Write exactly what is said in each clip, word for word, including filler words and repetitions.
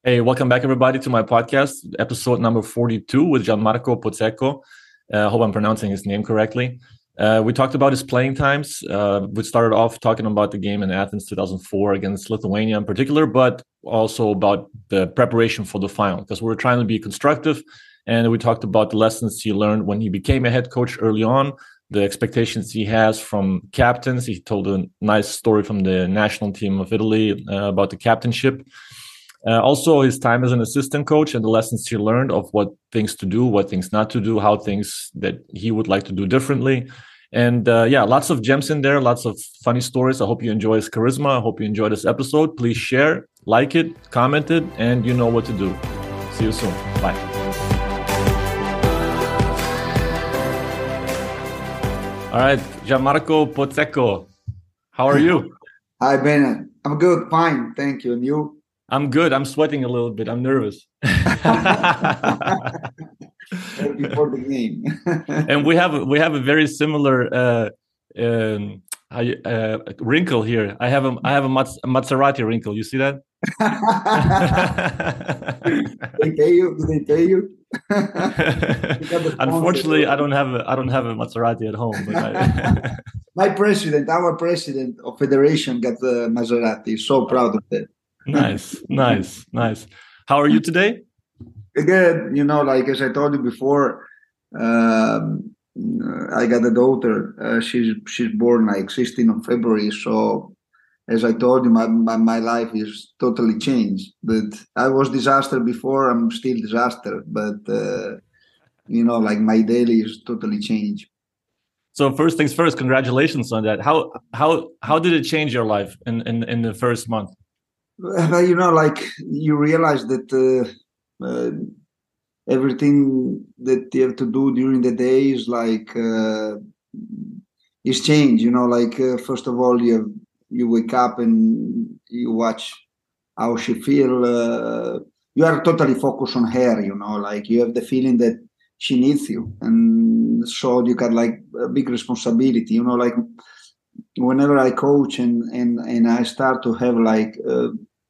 Hey, welcome back, everybody, to my podcast, episode number forty-two with Gianmarco Pozzecco. I uh, hope I'm pronouncing his name correctly. Uh, we talked about his playing times. Uh, we started off talking about the game in Athens two thousand four against Lithuania in particular, but also about the preparation for the final, because we were trying to be constructive. And we talked about the lessons he learned when he became a head coach early on, the expectations he has from captains. He told a nice story from the national team of Italy uh, about the captainship. Uh, also, his time as an assistant coach and the lessons he learned of what things to do, what things not to do, how things that he would like to do differently. And uh, yeah, lots of gems in there, lots of funny stories. I hope you enjoy his charisma. I hope you enjoy this episode. Please share, like it, comment it, and you know what to do. See you soon. Bye. All right, Gianmarco Pozzecco, how are you? Hi, Ben. I'm good, fine, thank you. And you? I'm good. I'm sweating a little bit. I'm nervous. Before the game. And we have we have a very similar uh, um, uh, wrinkle here. I have a I have a, Maz- a Maserati wrinkle. You see that? They pay you? Do they pay you? Unfortunately, I don't have a I don't have a Maserati at home. But I... My president, our president of federation, got the Maserati. So proud of that. Nice, nice, nice. How are you today? Good. You know, like as I told you before, um, I got a daughter. Uh, she's she's born like sixteenth of February. So, as I told you, my, my my life is totally changed. But I was disaster before. I'm still disaster. But uh, you know, like my daily is totally changed. So first things first, congratulations on that. How how how did it change your life in in, in the first month? Well, you know, like you realize that uh, uh, everything that you have to do during the day is like uh, is changed. You know, like uh, first of all, you have, you wake up and you watch how she feel. Uh, you are totally focused on her. You know, like you have the feeling that she needs you, and so you got like a big responsibility. You know, like. Whenever I coach and, and, and I start to have like uh,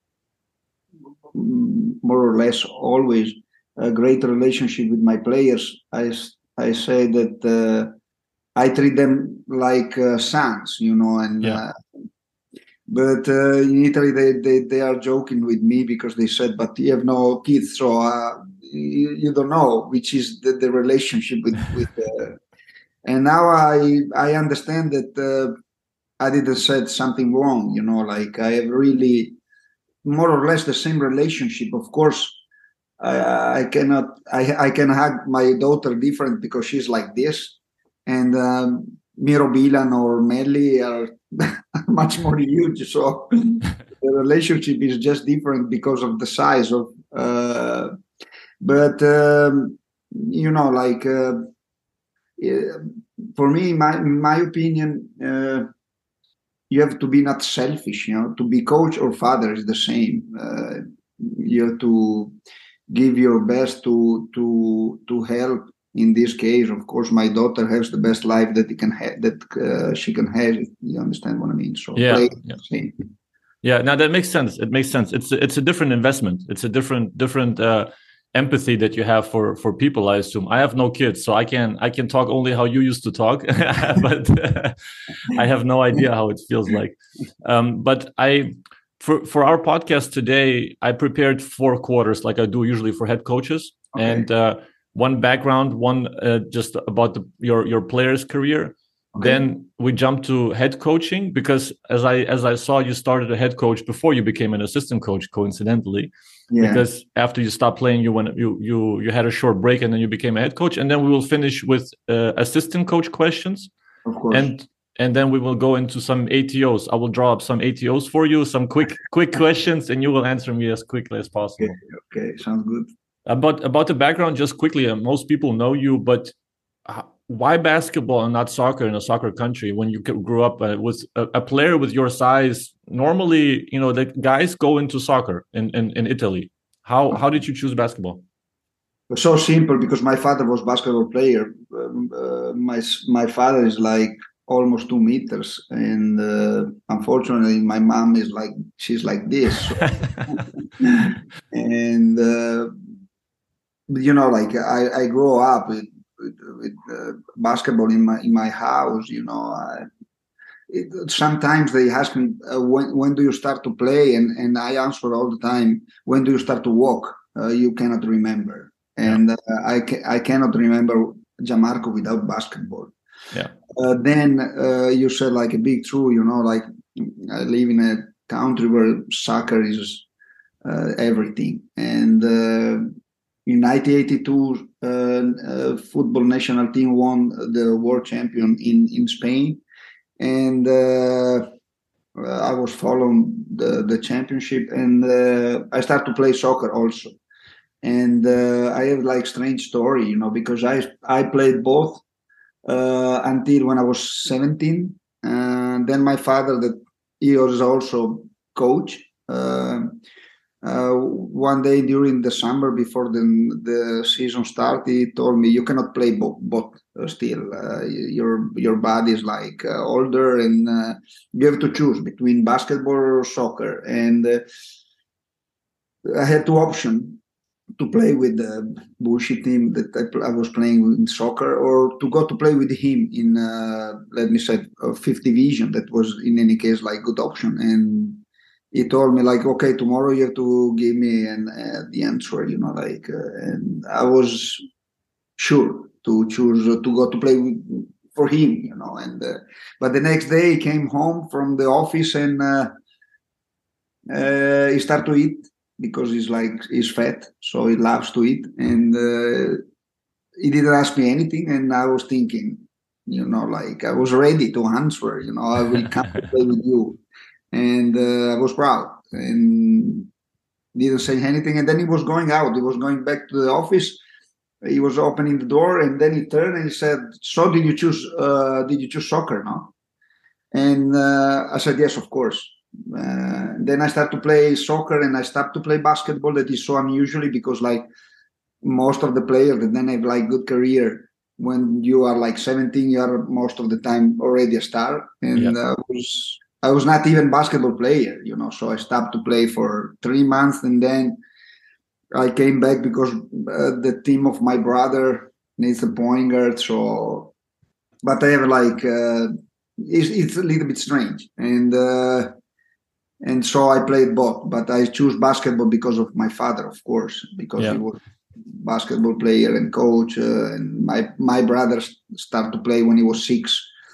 more or less always a great relationship with my players, I, I say that uh, I treat them like uh, sons, you know, and yeah. uh, but uh, in Italy they, they, they are joking with me because they said, but you have no kids, so uh, you, you don't know which is the, the relationship with, with uh, and now I I understand that uh, I didn't said something wrong, you know, like I have really more or less the same relationship. Of course, I, I cannot, I, I can hug my daughter different because she's like this. And um, Miro Bilan or Melli are much more huge. So the relationship is just different because of the size of, uh, but, um, you know, like, uh, for me, my, in my opinion, uh, you have to be not selfish, you know, to be coach or father is the same. Uh, you have to give your best to to to help. In this case, of course, my daughter has the best life that he can have, that uh, she can have. You understand what I mean? So yeah, play yeah. the same. Yeah, now that makes sense. It makes sense. It's it's a different investment. It's a different different uh, empathy that you have for for people. I assume I have no kids, so I can I can talk only how you used to talk, but uh, I have no idea how it feels like. Um, but I for for our podcast today, I prepared four quarters like I do usually for head coaches, okay. and uh, one background, one uh, just about the, your your player's career. Okay. Then we jumped to head coaching because as I as I saw, you started a head coach before you became an assistant coach, coincidentally. Yeah. Because after you stopped playing, you went you you you had a short break and then you became a head coach. And then we will finish with uh, assistant coach questions. Of course. And and then we will go into some A T Os. I will draw up some A T Os for you, some quick quick questions, and you will answer me as quickly as possible. Okay, okay. Sounds good. About about the background, just quickly. Uh, most people know you, but. Uh, Why basketball and not soccer in a soccer country when you grew up uh, with a, a player with your size? Normally, you know, the guys go into soccer in, in, in Italy. How how did you choose basketball? So simple, because my father was basketball player. Um, uh, my my father is like almost two meters, and uh, unfortunately, my mom is like she's like this. So. and and uh, you know, like I, I grew up with, with, with uh, basketball in my in my house. You know, I, it, sometimes they ask me uh, when when do you start to play, and and I answer all the time, when do you start to walk? Uh, you cannot remember, and yeah. uh, I ca- I cannot remember Gianmarco without basketball. Yeah. Uh, then uh, you said like a big true. You know, like I live in a country where soccer is uh, everything, and. Uh, In nineteen eighty-two, uh, uh, football national team won the world champion in, in Spain, and uh, I was following the, the championship, and uh, I started to play soccer also. And uh, I have like strange story, you know, because I I played both uh, until when I was seventeen. And then my father, that he was also coach. Uh, Uh, one day during the summer before the, the season started, he told me, you cannot play both, both uh, still. Uh, your your body is like uh, older, and uh, you have to choose between basketball or soccer. And uh, I had two options to play with the bullshit team that I, I was playing in soccer, or to go to play with him in, uh, let me say, uh, fifth division. That was in any case like good option. And he told me like, okay, tomorrow you have to give me an, uh, the answer, you know, like, uh, and I was sure to choose uh, to go to play with, for him, you know, and, uh, but the next day he came home from the office, and uh, uh, he started to eat because he's like, he's fat. So he loves to eat. And uh, he didn't ask me anything. And I was thinking, you know, like I was ready to answer, you know, I will come to play with you. And uh, I was proud and didn't say anything. And then he was going out. He was going back to the office. He was opening the door, and then he turned and he said, "So did you choose? Uh, did you choose soccer, no?" And uh, I said, "Yes, of course." Uh, then I started to play soccer, and I started to play basketball. That is so unusually because, like, most of the players that then have like good career, when you are like seventeen, you are most of the time already a star. And yep. I was. I was not even basketball player, you know, so I stopped to play for three months, and then I came back because uh, the team of my brother needs a point guard. So, but I have like uh, it's, it's a little bit strange, and uh, and so I played both. But I choose basketball because of my father, of course, because yeah. he was basketball player and coach, uh, and my my brother started to play when he was six.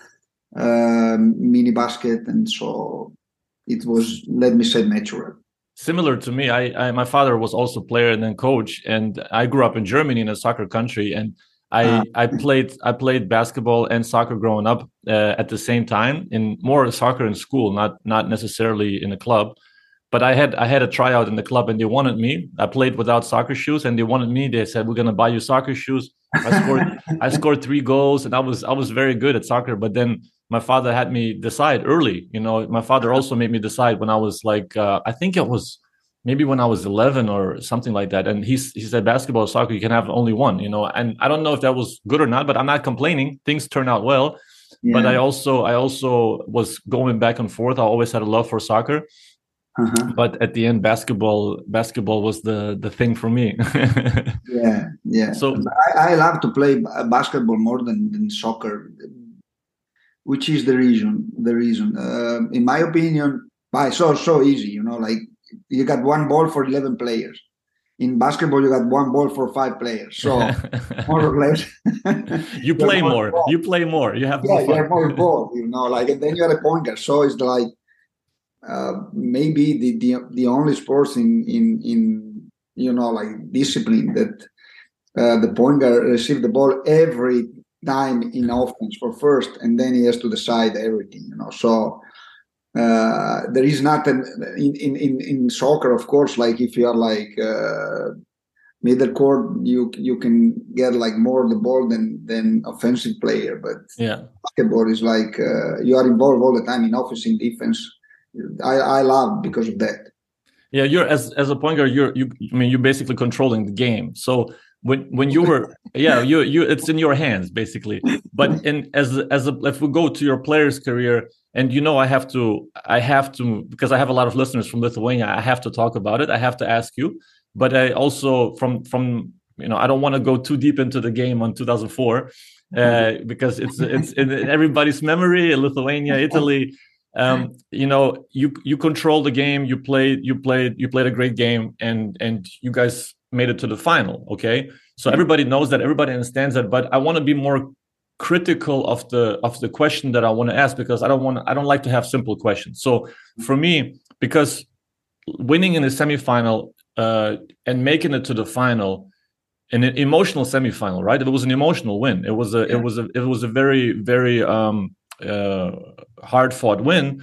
Um, mini basket, and so it was, let me say, natural. Similar to me, I, I my father was also player and then coach, and I grew up in Germany in a soccer country, and I uh, I played I played basketball and soccer growing up uh, at the same time, in more soccer in school, not not necessarily in a club. But I had I had a tryout in the club, and they wanted me. I played without soccer shoes, and they wanted me. They said, "We're gonna buy you soccer shoes." I scored I scored three goals, and I was I was very good at soccer. But then my father had me decide early. You know, my father also made me decide when I was like uh, I think it was maybe when I was eleven or something like that. And he he said, "Basketball or soccer, you can have only one." You know, and I don't know if that was good or not, but I'm not complaining. Things turned out well. Yeah. But I also I also was going back and forth. I always had a love for soccer. Uh-huh. But at the end, basketball basketball was the the thing for me. yeah, yeah. So I, I love to play basketball more than, than soccer, which is the reason. The reason, uh, in my opinion, why so so easy. You know, like you got one ball for eleven players. In basketball, you got one ball for five players. So more or less, you play more. more. You play more. You have yeah, more fun. you have more ball. You know, like, and then you are a point guard. So it's like. Uh, maybe the, the the only sports in in in you know like discipline that uh, the point guard receive the ball every time in offense for first, and then he has to decide everything. You know, so uh, there is not an in, in in in soccer, of course. Like if you are like uh, middle court, you you can get like more the ball than than offensive player. But yeah, basketball is like uh, you are involved all the time in offense, in defense. I, I love because of that. Yeah, you're as as a point guard, you're you. I mean, you're basically controlling the game. So when when you were, yeah, you you, it's in your hands basically. But in as as a, if we go to your player's career, and you know, I have to I have to because I have a lot of listeners from Lithuania. I have to talk about it. I have to ask you. but I also from from you know I don't want to go too deep into the game on two thousand four uh, because it's it's in everybody's memory. Lithuania, Italy. Um, you know, you you control the game. You played you played you played a great game, and and you guys made it to the final. Okay, so everybody knows that. Everybody understands that. But I want to be more critical of the of the question that I want to ask, because I don't want I don't like to have simple questions. So for me, because winning in the semifinal uh, and making it to the final, an emotional semifinal, right? It was an emotional win. It was a yeah. it was a it was a very very um, uh, hard fought win,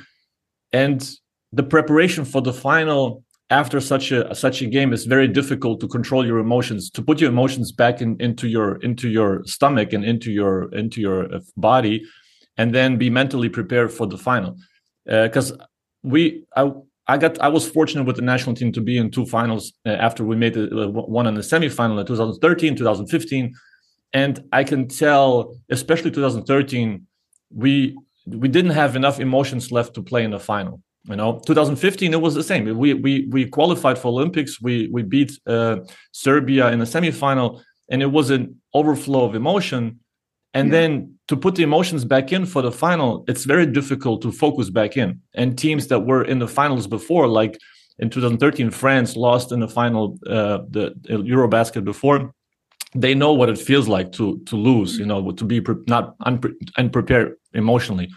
and the preparation for the final after such a such a game is very difficult to control your emotions, to put your emotions back in, into your into your stomach and into your into your body, and then be mentally prepared for the final. Because uh, we, I, I got, I was fortunate with the national team to be in two finals uh, after we made the, uh, one in the semifinal in two thousand thirteen, two thousand fifteen, and I can tell, especially two thousand thirteen, we we didn't have enough emotions left to play in the final. You know, two thousand fifteen, it was the same. We we we qualified for Olympics. We we beat uh, Serbia in the semifinal, and it was an overflow of emotion. And yeah. then to put the emotions back in for the final, it's very difficult to focus back in. And teams that were in the finals before, like in two thousand thirteen, France lost in the final, uh, the Eurobasket before. They know what it feels like to to lose. You know, to be pre- not unpre- unprepared emotionally.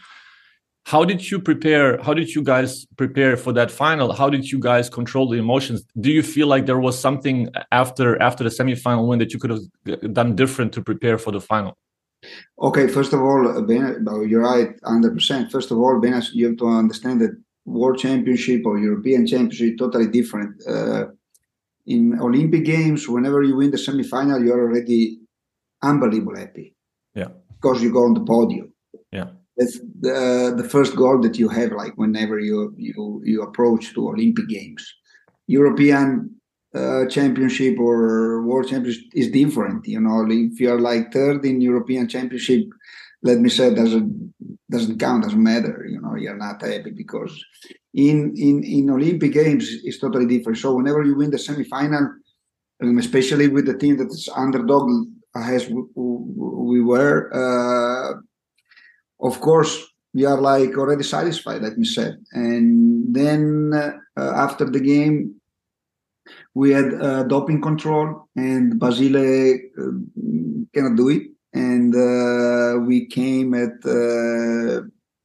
How did you prepare? How did you guys prepare for that final? How did you guys control the emotions? Do you feel like there was something after after the semifinal win that you could have done different to prepare for the final? Okay, first of all, Ben, you're right, one hundred percent. First of all, Ben, you have to understand that World Championship or European Championship is totally different. Uh, in Olympic Games, whenever you win the semifinal, you're already unbelievably happy. Yeah, because you go on the podium. Yeah. That's the the first goal that you have, like whenever you you you approach to Olympic Games. European uh, Championship or World Championship is different. You know, if you're like third in European Championship, let me say, doesn't doesn't count, doesn't matter. You know, you're not happy because in in in Olympic Games it's totally different. So whenever you win the semifinal, um, especially with the team that is underdog as we, we were. Uh, Of course, we are like already satisfied, let me say. And then uh, after the game, we had uh, doping control, and Basile uh, cannot do it. And uh, we came at uh,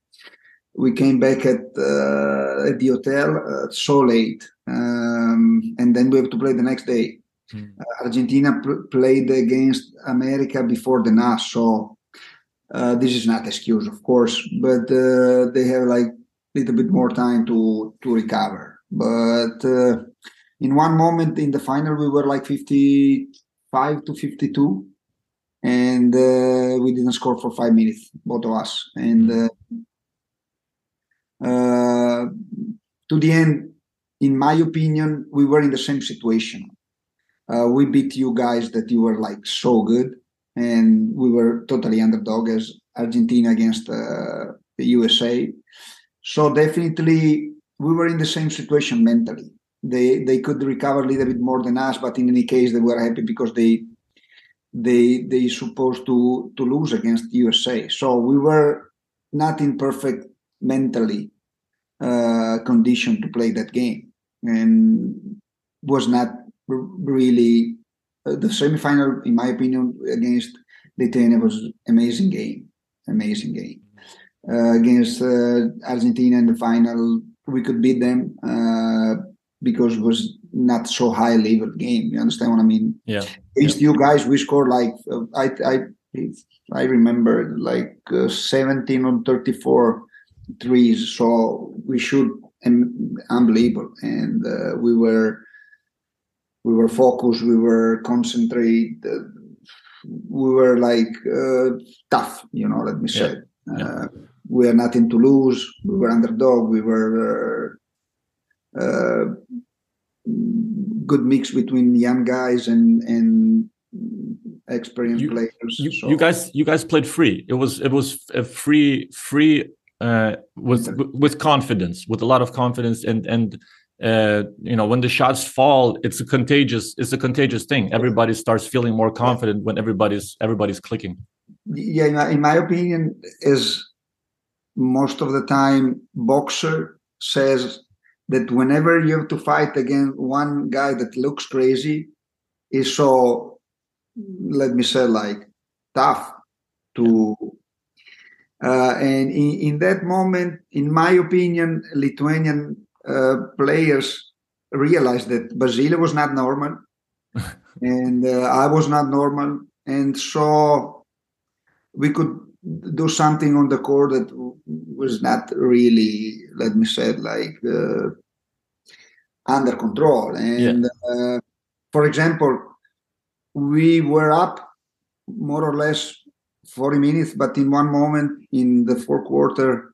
we came back at uh, at the hotel uh, so late, um, and then we have to play the next day. Mm. Uh, Argentina pl- played against America before the N A S, so. Uh, this is not excuse, of course, but uh, they have like a little bit more time to to recover. But uh, in one moment in the final, we were like fifty-five to fifty-two, and uh, we didn't score for five minutes, both of us. And uh, uh, to the end, in my opinion, we were in the same situation. Uh, we beat you guys that you were like so good. And we were totally underdog as Argentina against uh, the U S A. So definitely we were in the same situation mentally. They they could recover a little bit more than us, but in any case they were happy because they they they supposed to to lose against U S A. So we were not in perfect mentally uh, condition to play that game, and was not really. Uh, the semifinal, in my opinion, against Lithuania was amazing game, amazing game. Uh, against uh, Argentina in the final, we could beat them uh, because it was not so high level game. You understand what I mean? Yeah. Against yeah. you guys, we scored like uh, I I I remember like uh, seventeen on thirty-four threes, so we shoot um, unbelievable, and uh, we were. We were focused, we were concentrated, uh, we were like uh, tough, you know, let me say. Yeah. Uh, yeah. We had nothing to lose, we were underdog, we were uh, uh, good mix between young guys and, and experienced you, players. You, so. you guys you guys played free. It was it was a free free uh, with with confidence, with a lot of confidence, and and uh, you know, when the shots fall, it's a contagious, it's a contagious thing. Everybody starts feeling more confident when everybody's everybody's clicking. Yeah, in my, in my opinion, is most of the time boxer says that whenever you have to fight against one guy that looks crazy, is so, let me say, like tough to. Uh, and in, in that moment, in my opinion, Lithuanian uh, players realized that Basile was not normal, and uh, I was not normal, and so we could do something on the court that was not really, let me say, like uh, under control. And yeah. uh, for example, we were up more or less forty minutes, but in one moment in the fourth quarter,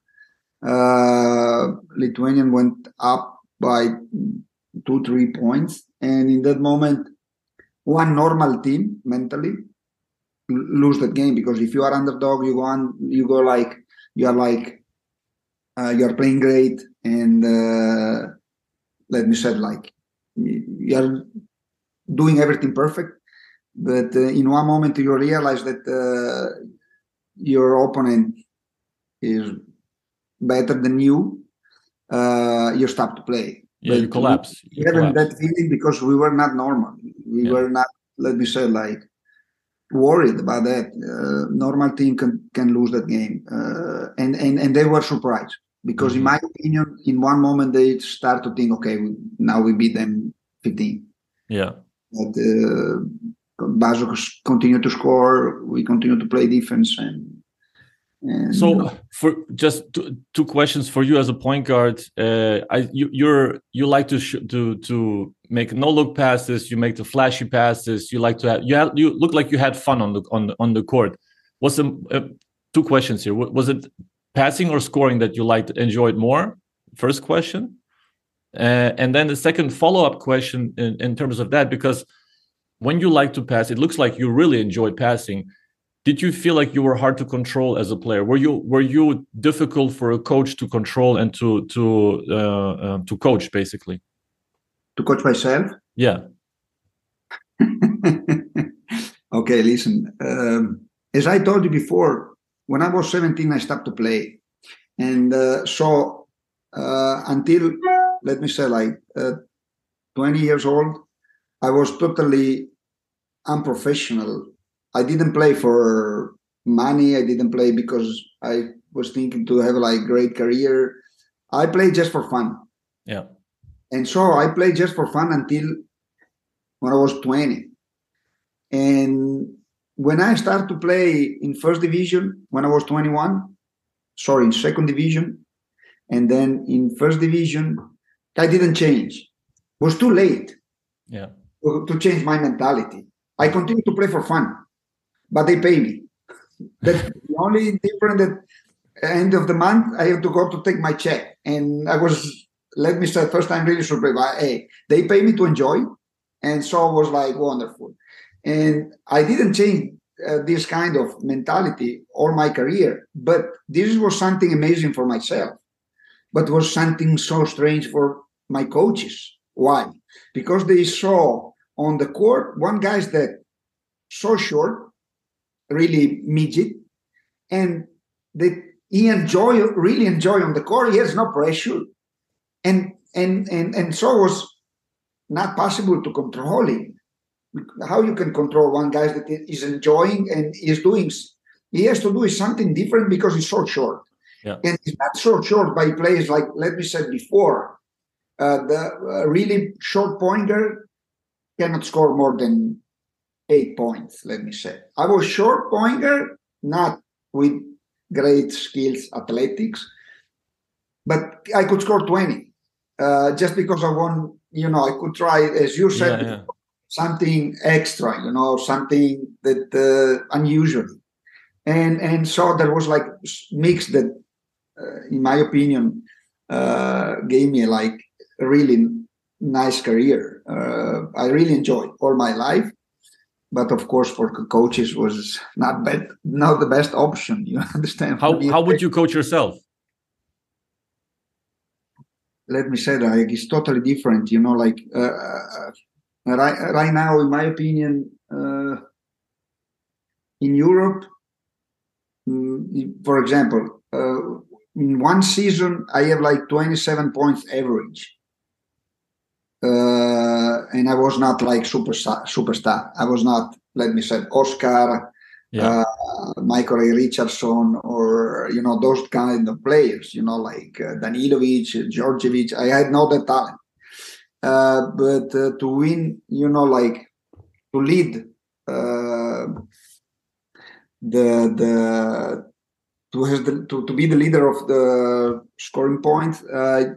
uh, Lithuanian went up by two, three points. And in that moment, one normal team mentally lose that game, because if you are underdog, you go on, you go like, you are like, uh, you are playing great. And uh, let me say, like, you are doing everything perfect. But uh, in one moment, you realize that uh, your opponent is better than you, uh, you stop to play. Yeah, but you collapse. We, we having that feeling because we were not normal. We yeah. were not, let me say, like, worried about that. Uh, normal team can, can lose that game. Uh, and, and, and they were surprised because, mm-hmm. in my opinion, in one moment, they start to think, okay, we, now we beat them fifteen. Yeah. But uh, Bazo continue to score. We continue to play defense. And, and so, you know. for just two, two questions for you as a point guard. Uh, I you you're you like to sh- to to make no look passes. You make the flashy passes. You like to have, you have, you look like you had fun on the on the, on the court. What's the uh, two questions here? Was it passing or scoring that you liked enjoyed more? First question, uh, and then the second follow up question in, in terms of that, because when you like to pass, it looks like you really enjoy passing. Did you feel like you were hard to control as a player? Were you were you difficult for a coach to control and to to uh, uh, to coach, basically? To coach myself? Yeah. Okay, listen. Um, as I told you before, when I was seventeen, I stopped to play, and uh, so uh, until, let me say, like uh, twenty years old, I was totally unprofessional. I didn't play for money. I didn't play because I was thinking to have like great career. I played just for fun. Yeah. And so I played just for fun until when I was twenty. And when I started to play in first division, when I was twenty-one, sorry, in second division, and then in first division, I didn't change. It was too late. Yeah. to, to change my mentality. I continued to play for fun, but they pay me. That's the only difference. That end of the month, I have to go to take my check. And I was, let me say, first time really surprised. Hey, they pay me to enjoy. And so it was like wonderful. And I didn't change uh, this kind of mentality all my career, but this was something amazing for myself, but was something so strange for my coaches. Why? Because they saw on the court one guy's that so short, really midget, and they he enjoy really enjoy on the court. He has no pressure, and and and and so it was not possible to control him. How you can control one guy that is enjoying and is doing? He has to do something different because he's so short, yeah. And he's not so short by players like, let me say before, uh, the uh, really short pointer cannot score more than eight points. Let me say I was short pointer, not with great skills, athletics, but I could score twenty uh, just because I want. You know, I could try, as you said. Yeah, yeah. Something extra, you know, something that uh, unusual, and and so there was like mix that, uh, in my opinion, uh, gave me like a really nice career. Uh, I really enjoyed all my life, but of course, for coaches was not bad, not the best option. You understand? How how would you coach yourself? let me say that like, it's totally different. You know, like uh, right right now, in my opinion, uh, in Europe, mm, for example, uh, in one season I have like twenty-seven points average. Uh, and I was not like superstar. Superstar. I was not. Let me say, Oscar, Yeah. uh, Michael Ray Richardson, or you know those kind of players. You know, like uh, Danilovic, Djordjevic. I had not that talent, uh, but uh, to win, you know, like to lead uh, the the to has the, to to be the leader of the scoring point. Uh,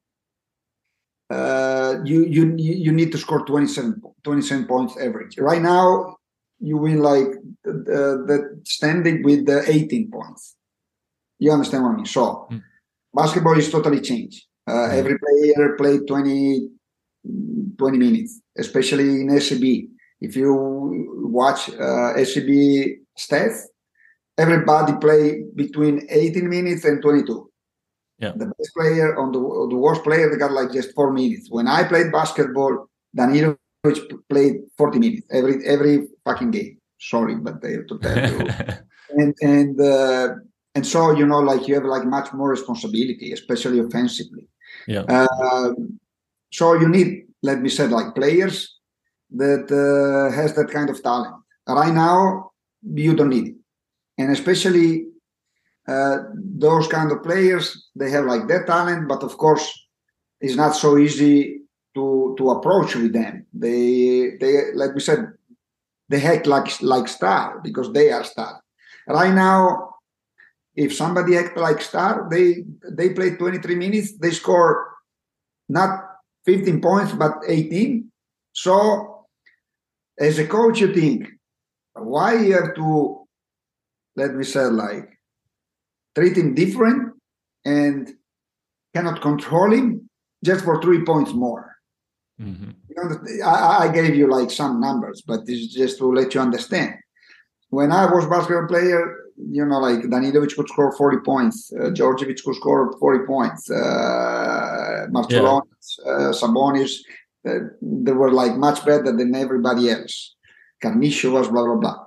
Uh, you you you need to score twenty-seven, twenty-seven points average. Right now, you win like the, the standing with the eighteen points. You understand what I mean? So, mm. basketball is totally changed. Uh, mm. Every player played twenty, twenty minutes, especially in S C B. If you watch uh, S C B stats, everybody play between eighteen minutes and twenty-two. Yeah. The best player on the, the worst player, they got like just four minutes. When I played basketball, Danilovic played forty minutes every every fucking game. Sorry, but they have to tell you. and and uh, and so you know, like you have like much more responsibility, especially offensively. Yeah. Uh, so you need, let me say, like players that uh, has that kind of talent. Right now, you don't need it, and especially. Uh, those kind of players, they have like that talent, but of course, it's not so easy to to approach with them. They they like we said, they act like like star because they are star. Right now, if somebody act like star, they they play twenty-three minutes, they score not fifteen points but eighteen. So, as a coach, you think why you have to, let me say, like. Treat him different and cannot control him just for three points more. Mm-hmm. You know, I, I gave you like some numbers, but this is just to let you understand. When I was basketball player, you know, like Danilovic could score forty points, uh, Djordjevic could score forty points, uh, Marciulionis, yeah. uh, Sabonis, uh, they were like much better than everybody else. Carnicio was blah, blah, blah.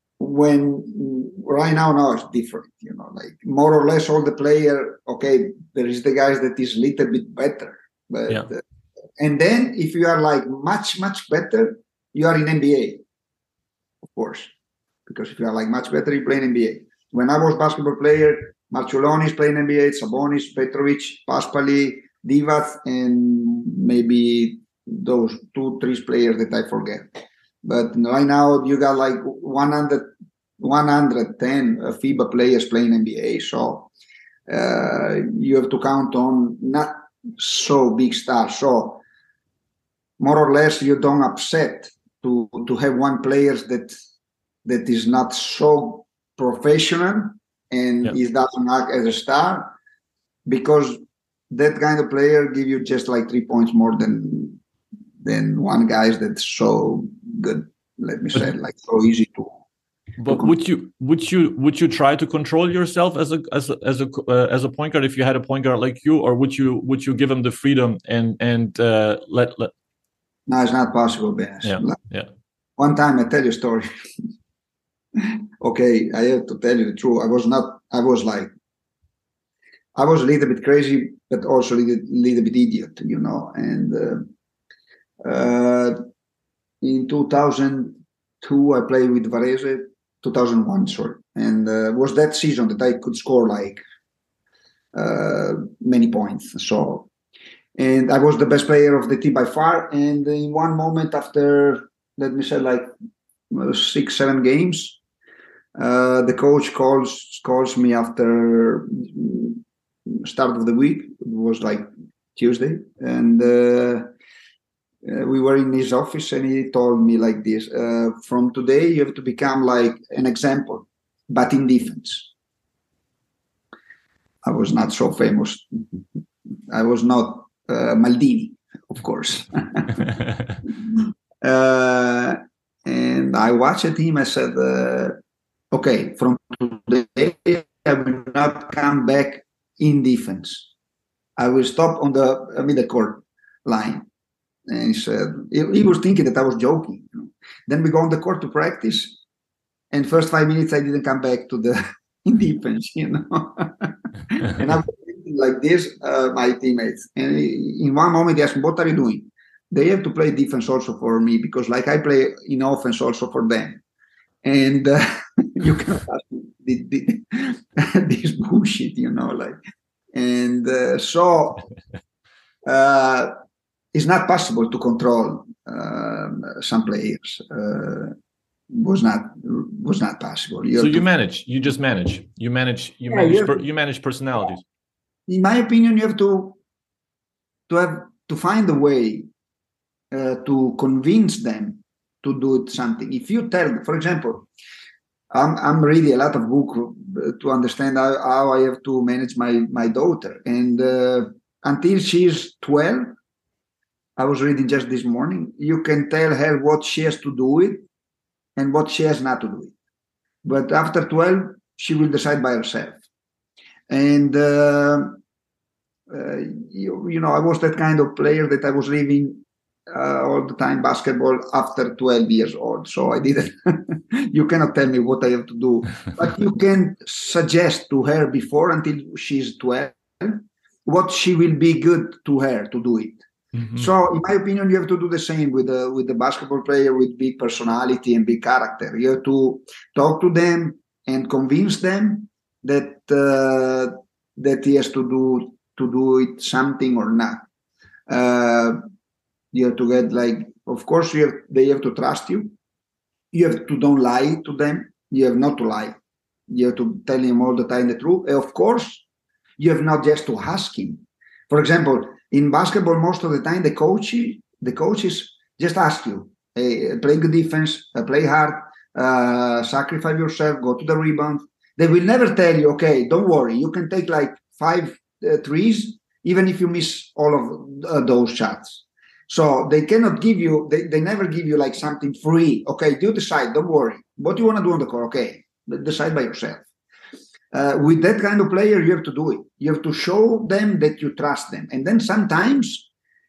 When right now, now it's different, you know, like more or less all the player, okay, there is the guys that is a little bit better. But yeah. uh, and then if you are like much, much better, you are in N B A, of course. Because if you are like much better, you play in N B A. When I was basketball player, Marciulionis playing N B A, Sabonis, Petrovic, Paspali, Divac, and maybe those two, three players that I forget. But right now, you got like one hundred, one hundred ten FIBA players playing N B A. So uh, you have to count on not so big stars. So more or less, you don't upset to, to have one player that that is not so professional and yeah. is doesn't act as a star, because that kind of player give you just like three points more than than one guy that's so good. Let me say, like so easy to. But to would you would you would you try to control yourself as a as a as a uh, as a point guard if you had a point guard like you, or would you would you give him the freedom and and uh, let let? No, it's not possible, Ben. Yeah, like, yeah. One time, I tell you a story. Okay, I have to tell you the truth. I was not. I was like, I was a little bit crazy, but also a little, little bit idiot, you know. And uh, uh, in two thousand two, I played with Varese. two thousand one, sorry, and uh, was that season that I could score like uh, many points. So, and I was the best player of the team by far. And in one moment, after let me say like six, seven games. Uh, the coach calls calls me after start of the week. It was like Tuesday, and uh, uh, we were in his office, and he told me like this: uh, "From today, you have to become like an example, but in defense." I was not so famous. I was not uh, Maldini, of course. uh, and I watched him. I said. Uh, Okay, from today, I will not come back in defense. I will stop on the middle court line. And he said, he, he was thinking that I was joking. You know? Then we go on the court to practice. And first five minutes, I didn't come back to the in defense, you know. And I was thinking like this, uh, my teammates. And in one moment, they asked me, what are you doing? They have to play defense also for me because like I play in offense also for them. And uh, you cannot ask me the, the, this bullshit, you know, like. And uh, so uh, it's not possible to control uh, some players. Uh, was not was not possible. You so you to, manage. You just manage. You manage. You yeah, manage. you, Per, you manage personalities. In my opinion, you have to to have to find a way uh, to convince them to do something. If you tell, for example, I'm I'm reading a lot of book to understand how, how I have to manage my my daughter, and uh, until she's twelve, I was reading just this morning. You can tell her what she has to do it and what she has not to do it. But after twelve, she will decide by herself. And uh, uh, you, you know, I was that kind of player that I was leaving uh, all the time basketball after twelve years old. So I didn't. You cannot tell me what I have to do, but you can suggest to her before until she's twelve what she will be good to her to do it. Mm-hmm. So, in my opinion, you have to do the same with the with the basketball player with big personality and big character. You have to talk to them and convince them that uh, that he has to do to do it something or not. Uh, you have to get like, of course, you have, they have to trust you. You have to don't lie to them. You have not to lie. You have to tell him all the time the truth. And of course, you have not just to ask him. For example, in basketball, most of the time, the coach, the coaches just ask you, hey, play good defense, uh, play hard, uh, sacrifice yourself, go to the rebound. They will never tell you, okay, don't worry, you can take like five uh, threes, even if you miss all of uh, those shots. So they cannot give you, they, they never give you like something free. Okay, you decide, don't worry. What do you want to do on the court? Okay, decide by yourself. Uh, with that kind of player, you have to do it. You have to show them that you trust them, and then sometimes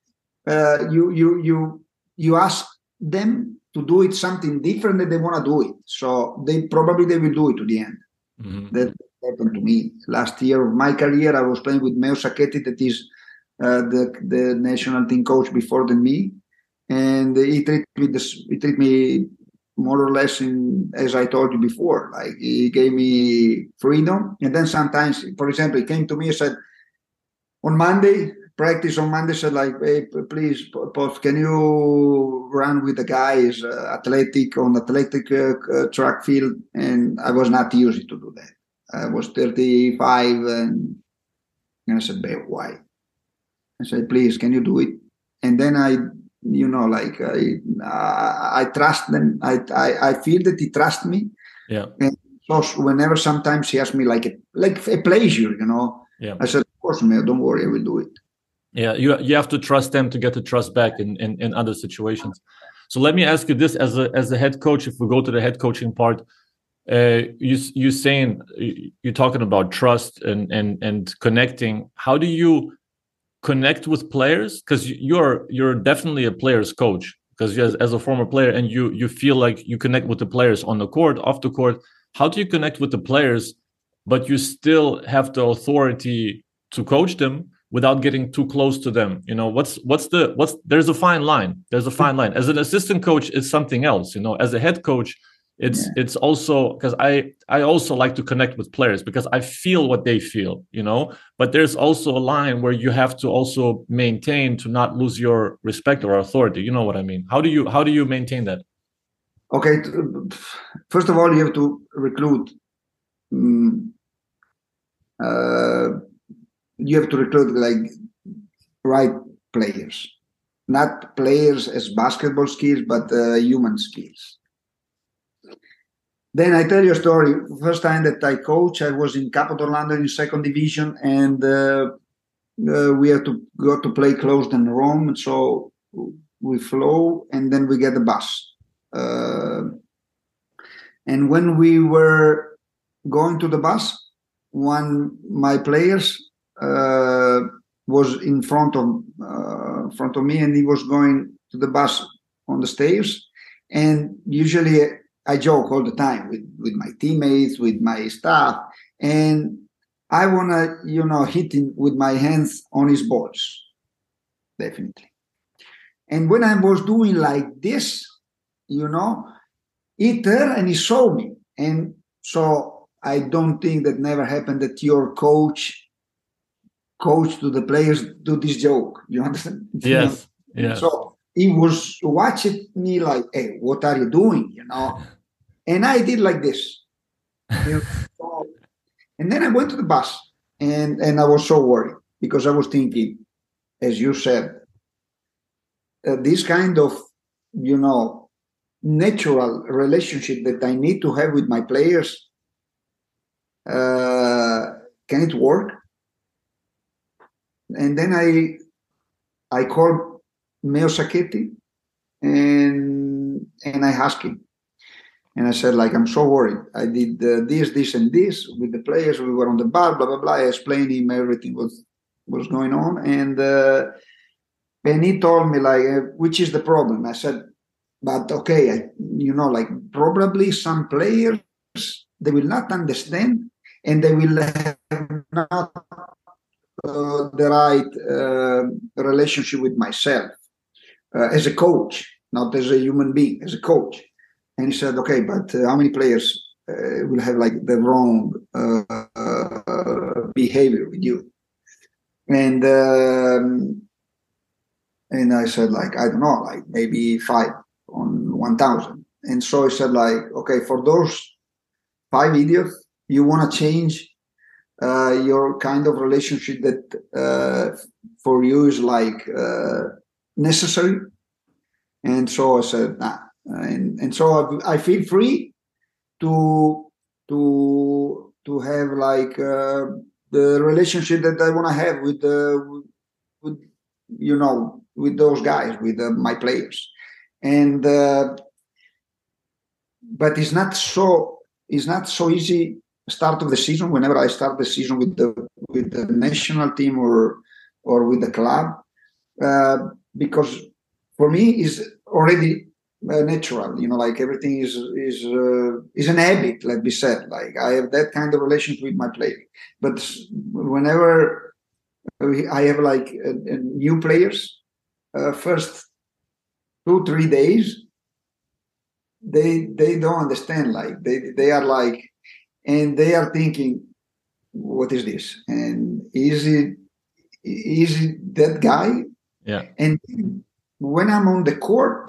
uh, you you you you ask them to do it something different that they want to do it. So they probably they will do it to the end. Mm-hmm. That happened to me last year of my career. I was playing with Meo Sacchetti, that is uh, the the national team coach before than me, and he treated me this, he treated me. more or less in, as I told you before, like he gave me freedom. And then sometimes, for example, he came to me and said, on Monday, practice on Monday, said like, hey, please, Post, can you run with the guys, uh, athletic, on athletic uh, uh, track field? And I was not used to do that. I was thirty-five and, and I said, babe, why? I said, please, can you do it? And then I, you know, like I, I, I trust them. I, I, I feel that he trusts me. Yeah. And so whenever sometimes he asks me like a, like a pleasure, you know, yeah. I said, of course, man, don't worry, I will do it. Yeah. You, you have to trust them to get the trust back in, in, in other situations. So let me ask you this as a, as a head coach, if we go to the head coaching part, uh, you, you saying, you're talking about trust and, and, and connecting. How do you connect with players? Because you're you're definitely a player's coach, because as, as a former player, and you you feel like you connect with the players on the court, off the court. How do you connect with the players, but you still have the authority to coach them without getting too close to them? You know, what's what's the what's there's a fine line. There's a fine line. As an assistant coach, it's something else. You know, as a head coach, it's yeah. it's also because I I also like to connect with players because I feel what they feel, you know. But there's also a line where you have to also maintain to not lose your respect or authority. You know what I mean? How do you how do you maintain that? Okay, first of all, you have to recruit. Um, uh, you have to recruit like right players, not players as basketball skills, but uh, human skills. Then I tell you a story. First time that I coach, I was in Capo d'Orlando in second division, and uh, uh, we had to go to play close than Rome. And so we flew, and then we get the bus. Uh, and when we were going to the bus, one my players uh, was in front of uh, front of me, and he was going to the bus on the stairs. And usually I joke all the time with, with my teammates, with my staff, and I want to, you know, hit him with my hands on his balls, definitely. And when I was doing like this, you know, he turned and he saw me. And so I don't think that never happened that your coach coach to the players do this joke. You understand? Yes. Yes. So he was watching me like, hey, what are you doing? You know? And I did like this. You know? So, and then I went to the bus, and, and I was so worried because I was thinking, as you said, uh, this kind of, you know, natural relationship that I need to have with my players, uh, can it work? And then I I called Meo Sacchetti, and and I asked him, and I said, like, I'm so worried. I did uh, this, this, and this with the players. We were on the bar, blah blah blah. I explained him everything was was going on, and uh, and he told me like, uh, which is the problem? I said, but okay, I, you know, like probably some players they will not understand, and they will have not. Uh, the right uh, relationship with myself uh, as a coach, not as a human being, as a coach. And he said, okay, but uh, how many players uh, will have like the wrong uh, uh, behavior with you? And um, and I said, like, I don't know, like maybe five on one thousand. And so he said, like, okay, for those five idiots, you want to change Uh, your kind of relationship that uh, for you is like uh, necessary. And so I said, nah. And, and so I, I feel free to to to have like uh, the relationship that I want to have with the with, you know with those guys, with uh, my players. And uh, but it's not so it's not so easy. Start of the season, whenever I start the season with the with the national team or or with the club, uh, because for me is already uh, natural. You know, like everything is is uh, is an habit. Let me say, like I have that kind of relationship with my player. But whenever I have like uh, new players, uh, first two three days, they they don't understand. Like they they are like. And they are thinking, what is this? And is it is it that guy? Yeah. And when I'm on the court,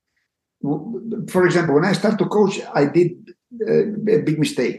for example, when I start to coach, I did a big mistake.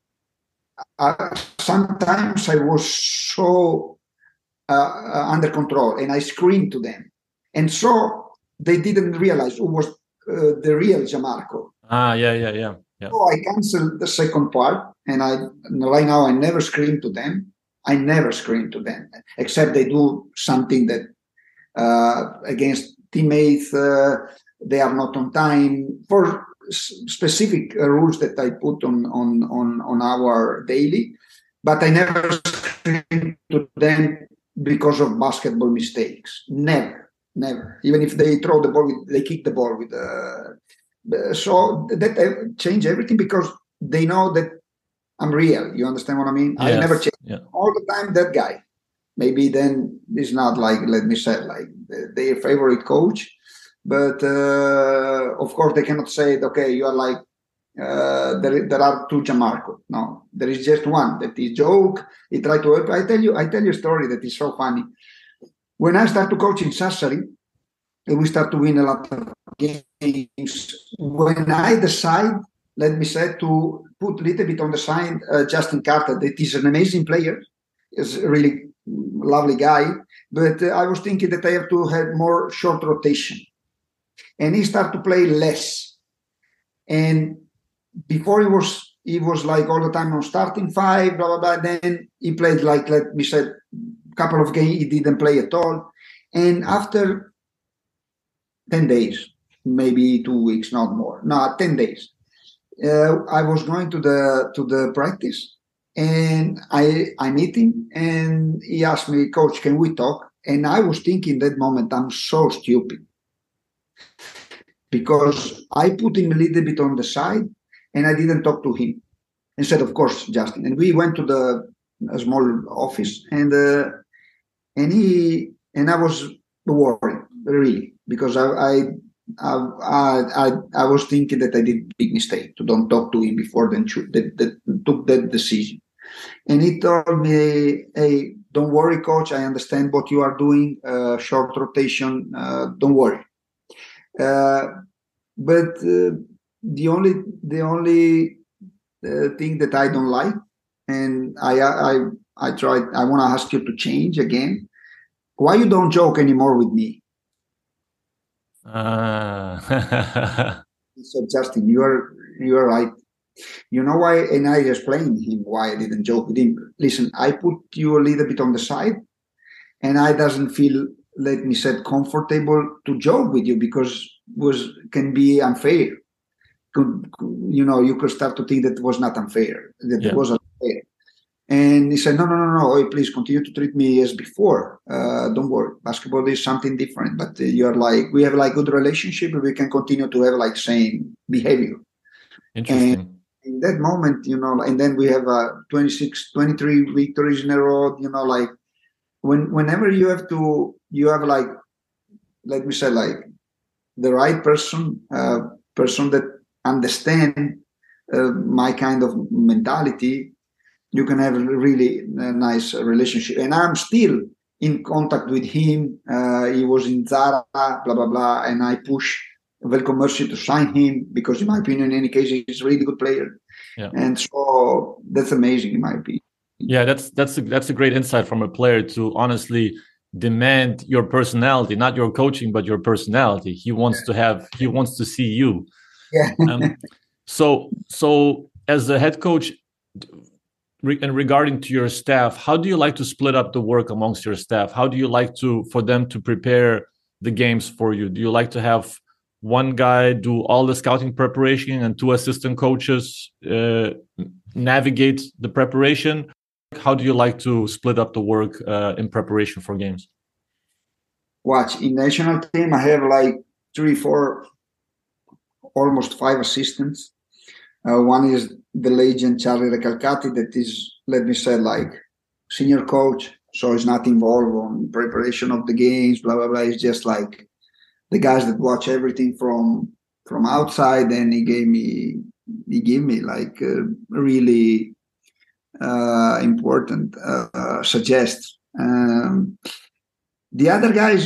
I, sometimes I was so uh, under control, and I screamed to them. And so they didn't realize who was uh, the real Gianmarco. Ah, yeah, yeah, yeah. Yeah. So I canceled the second part, and I right now I never scream to them. I never scream to them, except they do something that uh, against teammates. Uh, they are not on time for specific uh, rules that I put on on on on our daily. But I never scream to them because of basketball mistakes. Never, never. Even if they throw the ball, with, they kick the ball with. Uh, So that changed everything because they know that I'm real. You understand what I mean? Yes. I never change. Yeah. All the time, that guy. Maybe then it's not like, let me say, like their favorite coach. But uh, of course, they cannot say, okay, you are like, uh, there, there are two Gianmarco. No, there is just one that is joke. He tried to help. I tell you, I tell you a story that is so funny. When I start to coach in Sassari, we start to win a lot of games. When I decide, let me say, to put a little bit on the side uh, Justin Carter, that is an amazing player, is a really lovely guy, but uh, I was thinking that I have to have more short rotation. And he started to play less. And before he was he was like all the time on starting five, blah, blah, blah. Then he played like, let me say, a couple of games, he didn't play at all. And after ten days, maybe two weeks, not more. No, ten days. Uh, I was going to the to the practice, And I I meet him, and he asked me, Coach, can we talk? And I was thinking that moment, I'm so stupid, because I put him a little bit on the side, and I didn't talk to him. And said, of course, Justin. And we went to the a small office, and uh, and he and I was worried, really, because I I, I I I was thinking that I did a big mistake to don't talk to him before then that, that took that decision. And he told me, "Hey, don't worry, coach. I understand what you are doing. Uh, short rotation. Uh, don't worry." Uh, but uh, the only the only uh, thing that I don't like, and I I I tried. I want to ask you to change again. Why you don't joke anymore with me? Uh. He said, Justin, you are you are right. You know why? And I explained him why I didn't joke with him. Listen, I put you a little bit on the side, and I doesn't feel, let me say, comfortable to joke with you, because was can be unfair. Could, you know, you could start to think that it was not unfair, that yeah. it was unfair. And he said, no, no, no, no, oh, please continue to treat me as before. Uh, don't worry. Basketball is something different, but uh, you're like, we have like good relationship, and we can continue to have like same behavior. Interesting. And in that moment, you know, and then we have uh, twenty-six, twenty-three victories in a row, you know, like when, whenever you have to, you have like, let me say, like the right person, uh, person that understand uh, my kind of mentality, you can have a really uh, nice relationship. And I'm still in contact with him. Uh, he was in Zara, blah, blah, blah. And I push Veljko Mrsic to sign him, because in my opinion, in any case, he's a really good player. Yeah. And so that's amazing in my opinion. Yeah, that's that's a, that's a great insight from a player to honestly demand your personality, not your coaching, but your personality. He wants yeah. to have, he wants to see you. Yeah. um, so, so as a head coach, and regarding to your staff, how do you like to split up the work amongst your staff? How do you like to for them to prepare the games for you? Do you like to have one guy do all the scouting preparation and two assistant coaches uh, navigate the preparation? How do you like to split up the work uh, in preparation for games? Watch, in national team, I have like three, four, almost five assistants. Uh, one is the legend Charlie Recalcati, that is, let me say, like senior coach. So he's not involved on preparation of the games, blah, blah, blah. It's just like the guys that watch everything from from outside. And he gave me, he gave me like uh, really uh, important uh, suggests. Um, the other guys,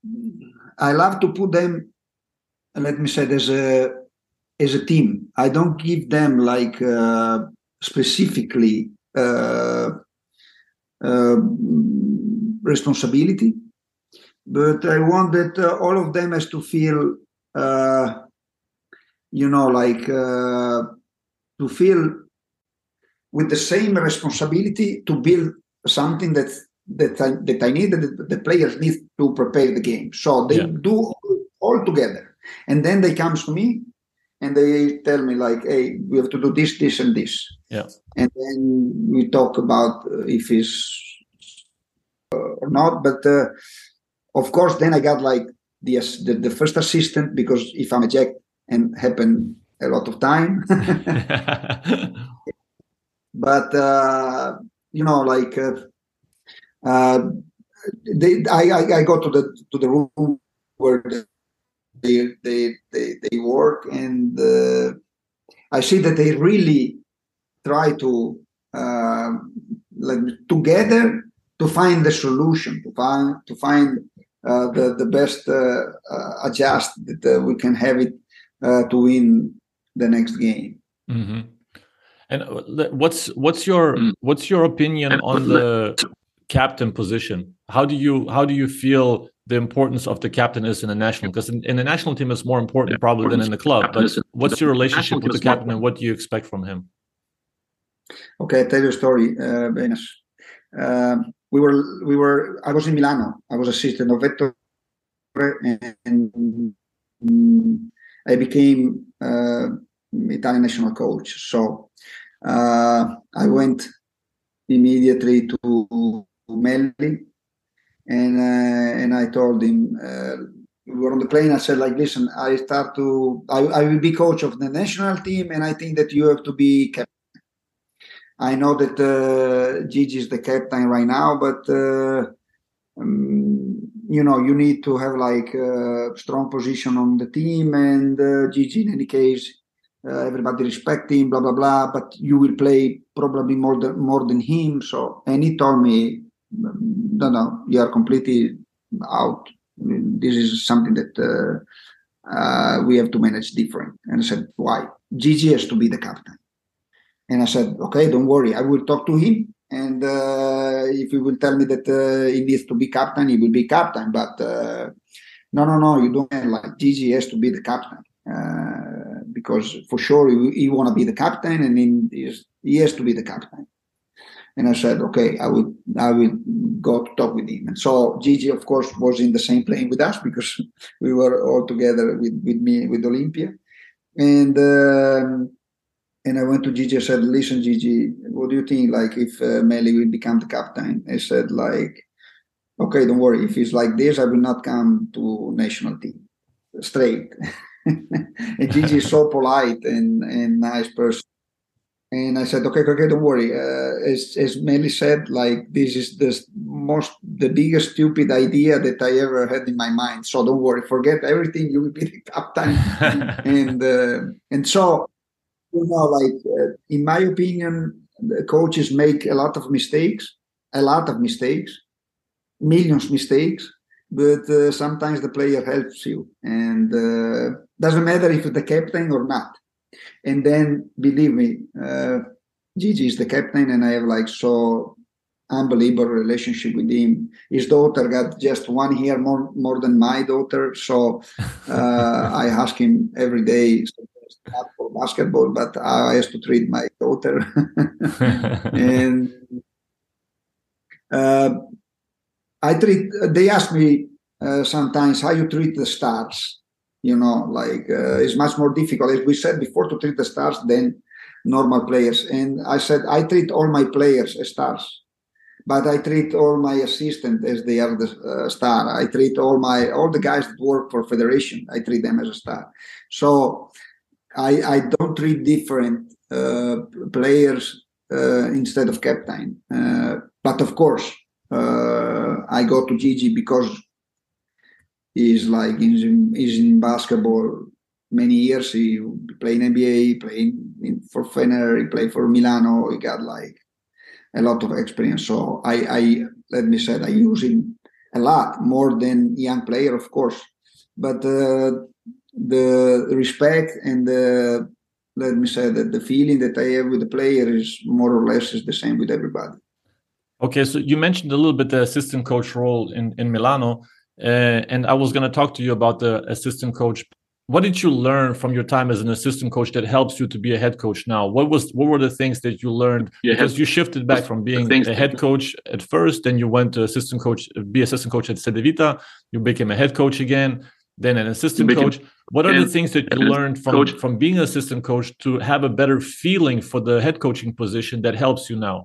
I love to put them, let me say, as a as a team. I don't give them like uh, specifically uh, uh, responsibility, but I want that uh, all of them has to feel, uh, you know, like uh, to feel with the same responsibility to build something that that I, that I need, that the players need to prepare the game. So they yeah. do all, all together, and then they comes to me. And they tell me like, hey, we have to do this, this, and this. Yeah. And then we talk about uh, if it's uh, or not. But uh, of course, then I got like the, the the first assistant, because if I'm ejected, and happen a lot of time. But uh, you know, like uh, uh, they, I, I go to the to the room where. The, They, they they they work, and uh, I see that they really try to uh, like together to find the solution, to find to find uh, the the best uh, uh, adjust that uh, we can have it uh, to win the next game. Mm-hmm. And what's what's your what's your opinion on the captain position? How do you how do you feel the importance of the captain is in the national? Because in, in the national team is more important probably than in the club. But what's your relationship with the captain, and what do you expect from him? Okay, I'll tell you a story, uh, Benes. Uh, we were we were. I was in Milano. I was assistant of Vettori, and I became uh, Italian national coach. So uh, I went immediately to Melli, and uh, and I told him, uh, we were on the plane. I said, like, listen, I start to, I, I will be coach of the national team, and I think that you have to be captain. I know that uh, Gigi is the captain right now, but uh, um, you know, you need to have like a strong position on the team, and uh, Gigi, in any case, uh, everybody respect him, blah blah blah. But you will play probably more than more than him. So, and he told me, no, no, you are completely out. I mean, this is something that uh, uh, we have to manage different. And I said, why? Gigi has to be the captain. And I said, okay, don't worry, I will talk to him. And uh, if he will tell me that uh, he needs to be captain, he will be captain. But uh, no, no, no, you don't like Gigi has to be the captain uh, because for sure he, he want to be the captain, and he, he has to be the captain. And I said, okay, I will, I will go to talk with him. And so Gigi, of course, was in the same plane with us because we were all together with, with me with Olympia. And um, And I went to Gigi. I said, listen, Gigi, what do you think? Like, if uh, Melli will become the captain? I said, like, okay, don't worry. If it's like this, I will not come to national team. Straight. And Gigi is so polite and, and nice person. And I said, okay, okay, don't worry. Uh, as as Melli said, like, this is the most, the biggest stupid idea that I ever had in my mind. So don't worry, forget everything. You will be the captain. and uh, and so, you know, like, uh, in my opinion, the coaches make a lot of mistakes, a lot of mistakes, millions of mistakes, but uh, sometimes the player helps you. And uh, doesn't matter if it's the captain or not. And then, believe me, uh, Gigi is the captain, and I have like so unbelievable relationship with him. His daughter got just one year more more than my daughter, so uh, I ask him every day for basketball, but I have to treat my daughter. And uh, I treat. They ask me uh, sometimes how you treat the stars. You know, like uh, it's much more difficult, as we said before, to treat the stars than normal players. And I said, I treat all my players as stars, but I treat all my assistants as they are the uh, star. I treat all my all the guys that work for federation. I treat them as a star. So I, I don't treat different uh, players uh, instead of captain. Uh, but of course, uh, I go to Gigi because he's like he's in, he's in basketball many years. He played in N B A, playing in, for Fener, he played for Milano. He got like a lot of experience. So I, I let me say, I use him a lot more than young player, of course. But uh, the respect and the, let me say that the feeling that I have with the player is more or less is the same with everybody. Okay, so you mentioned a little bit the assistant coach role in, in Milano, uh, and I was going to talk to you about the assistant coach. What did you learn from your time as an assistant coach that helps you to be a head coach now? What was what were the things that you learned? Yeah, because you shifted back from being a head coach at first, then you went to assistant coach, be assistant coach at Cedevita, you became a head coach again, then an assistant coach. What are the things that you learned from, coach. from being an assistant coach to have a better feeling for the head coaching position that helps you now?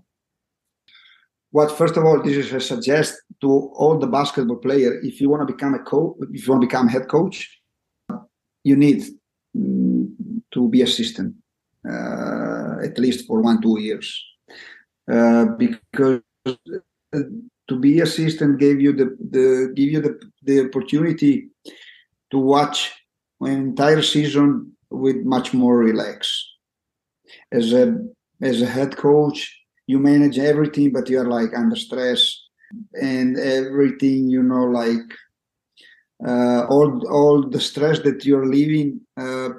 What first of all, this is a suggest to all the basketball player, if you want to become a coach, if you want to become head coach, you need mm, to be assistant uh, at least for one, two years. Uh, because to be assistant gave you the, the give you the, the opportunity to watch an entire season with much more relaxed. As a as a head coach, you manage everything, but you are like under stress and everything, you know, like uh, all all the stress that you're living uh,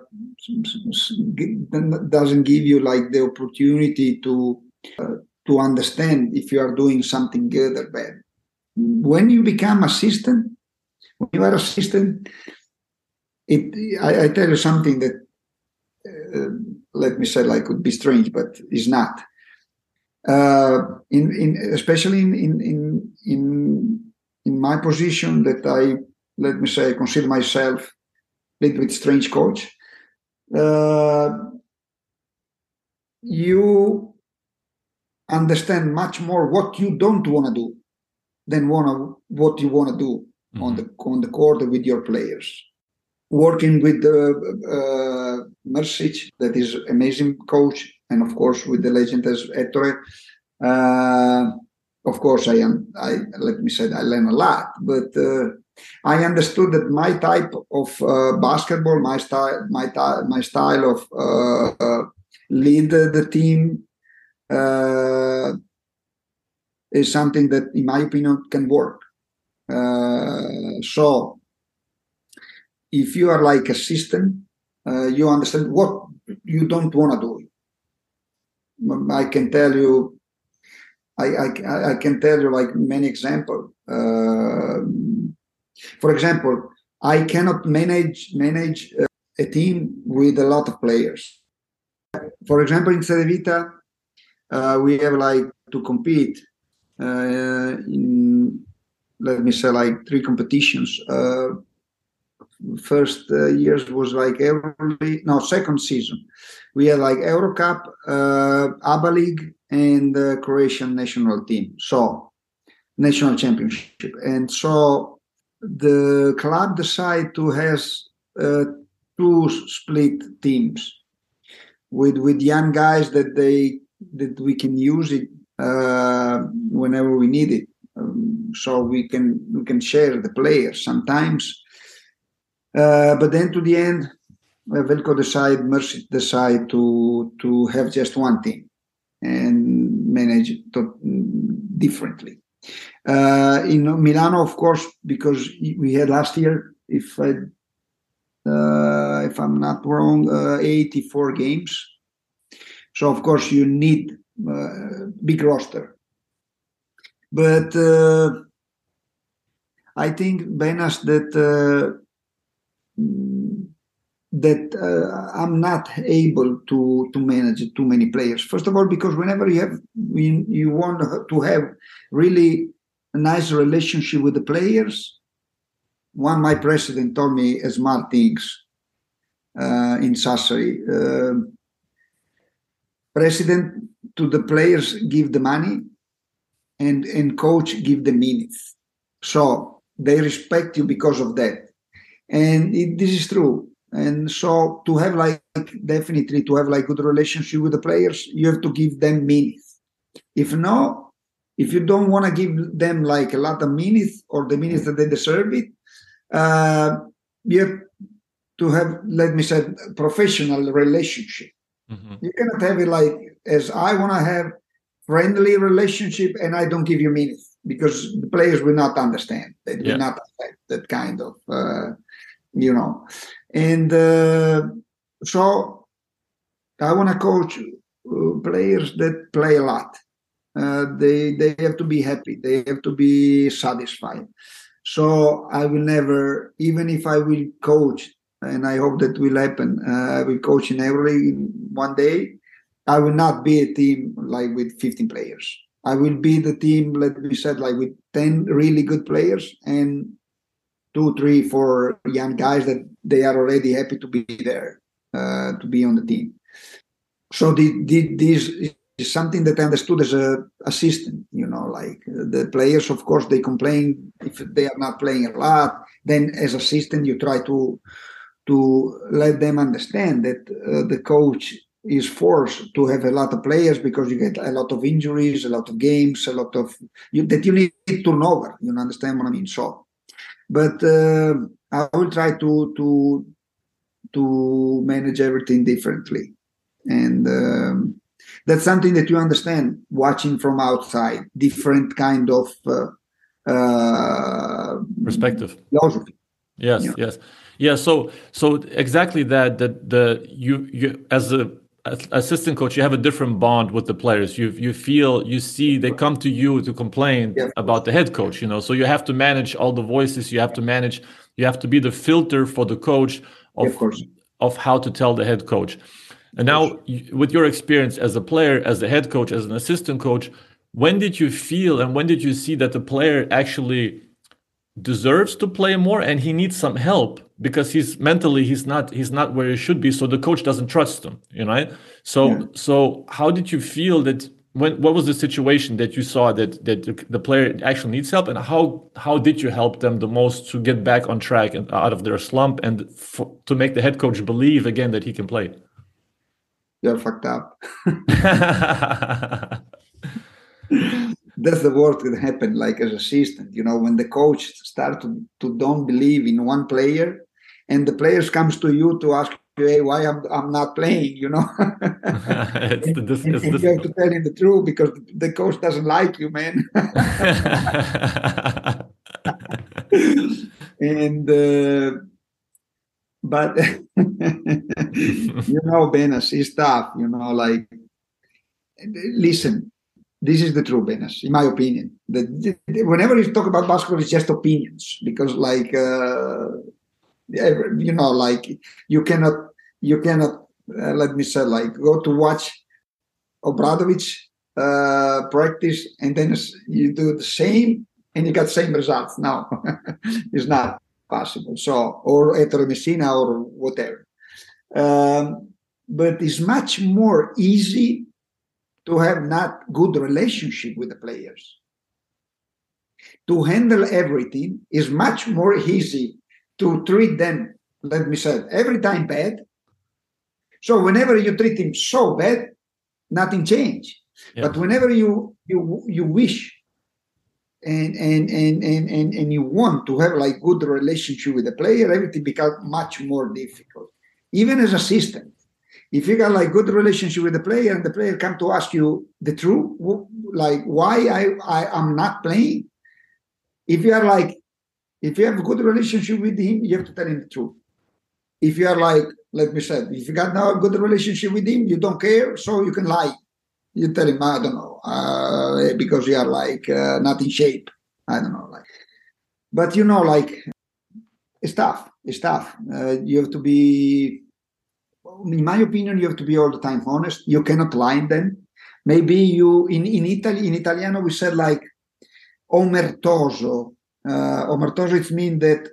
doesn't give you like the opportunity to uh, to understand if you are doing something good or bad. When you become assistant, when you are assistant, it I, I tell you something that uh, let me say like could be strange, but is not. Uh, in, in especially in, in in in in my position that I let me say consider myself a little bit strange coach. Uh, you understand much more what you don't want to do than wanna, what you want to do mm-hmm. on the on the court with your players. Working with uh, uh, Mrsic, that is amazing coach, and of course with the legend as Ettore. Uh, of course, I am. I let me say I learn a lot, but uh, I understood that my type of uh, basketball, my style, my my style of uh, uh, lead the team, uh, is something that, in my opinion, can work. Uh, so. If you are like a system, uh, you understand what you don't want to do. I can tell you, I, I, I can tell you like many examples. Uh, for example, I cannot manage manage a team with a lot of players. For example, in Cedevita, uh, we have like to compete uh, in, let me say, like three competitions. Uh, First uh, years was like early, no, second season. We had like Euro Cup, uh, ABA League, and the Croatian national team. So, national championship. And so the club decided to have uh, two split teams with with young guys that they that we can use it uh, whenever we need it. Um, so we can we can share the players sometimes. Uh, but then to the end, uh, Veljko decided, Mrsic decided to to have just one team and manage it to, differently. Uh, in Milano, of course, because we had last year, if I, uh, if I'm not wrong, uh, eighty-four games. So of course you need uh, big roster. But uh, I think Benas that. Uh, that uh, I'm not able to to manage too many players. First of all, because whenever you have you, you want to have really a nice relationship with the players. One, my president told me smart things uh, in Sassari. Uh, president to the players give the money, and and coach give the minutes. So they respect you because of that. And it, this is true. And so to have like, definitely to have like good relationship with the players, you have to give them minutes. If no, if you don't want to give them like a lot of minutes or the minutes that they deserve it, uh, you have to have, let me say, professional relationship. Mm-hmm. You cannot have it like, as I want to have friendly relationship and I don't give you minutes, because the players will not understand. They yeah. will not accept that kind of, uh, you know. And uh, so I want to coach uh, players that play a lot. Uh, they they have to be happy. They have to be satisfied. So I will never, even if I will coach, and I hope that will happen, uh, I will coach in every one day, I will not be a team like with fifteen players. I will be the team, let me say, like with ten really good players and two, three, four young guys that they are already happy to be there, uh, to be on the team. So the, the, this is something that I understood as a assistant, you know, like the players, of course, they complain if they are not playing a lot. Then as assistant, you try to to let them understand that uh, the coach is forced to have a lot of players because you get a lot of injuries, a lot of games, a lot of you, that you need turnover. You understand what I mean? So, but uh, I will try to to to manage everything differently, and um, that's something that you understand watching from outside, different kind of uh, uh, perspective, philosophy. Yes, you know? yes, yeah. So, so exactly that. That the you you as a assistant coach, you have a different bond with the players. You you feel, you see, they come to you to complain yeah, about the head coach. You know, so you have to manage all the voices. You have to manage. You have to be the filter for the coach of yeah, of, of how to tell the head coach. And now, with your experience as a player, as a head coach, as an assistant coach, when did you feel and when did you see that the player actually deserves to play more and he needs some help because he's mentally he's not he's not where he should be, so the coach doesn't trust him, you know? So yeah. so how did you feel that when what was the situation that you saw that that the player actually needs help, and how how did you help them the most to get back on track and out of their slump, and for, to make the head coach believe again that he can play? You're fucked up. That's the worst that happened, like as assistant, you know, when the coach start to, to don't believe in one player, and the players comes to you to ask you, hey, why I'm I'm not playing, you know. it's the, this, and, it's and you have to tell him the truth because the coach doesn't like you, man. and uh, but you know, Benas, it's tough, you know, like listen. This is the true, Benas, in my opinion. The, the, whenever you talk about basketball, it's just opinions because, like, uh, you know, like you cannot, you cannot. Uh, let me say, like, go to watch Obradovic uh, practice, and then you do the same, and you got same results. No, it's not possible. So, or Ettore Messina, or whatever. Um, but it's much more easy to have not good relationship with the players. To handle everything is much more easy to treat them, let me say, every time bad. So whenever you treat him so bad, nothing change. Yeah. But whenever you you you wish and and, and and and and you want to have like good relationship with the player, everything becomes much more difficult. Even as assistant. If you got like good relationship with the player and the player come to ask you the truth, like why I, I am not playing. If you are like, if you have a good relationship with him, you have to tell him the truth. If you are like, let me say, if you got now a good relationship with him, you don't care, so you can lie. You tell him, I don't know, uh, because you are like uh, not in shape. I don't know, like. But you know, like, it's tough. It's tough. Uh, you have to be. In my opinion, you have to be all the time honest. You cannot lie them. Maybe you, in, in Italy, in Italiano, we said like omertoso. Uh, omertoso, it means that